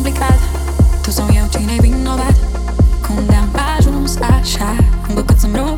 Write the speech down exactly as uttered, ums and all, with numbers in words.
complicat. Tu sau eu, cine-i vinovat? Cum de-am ajuns așa? Îmi cât să-mi rog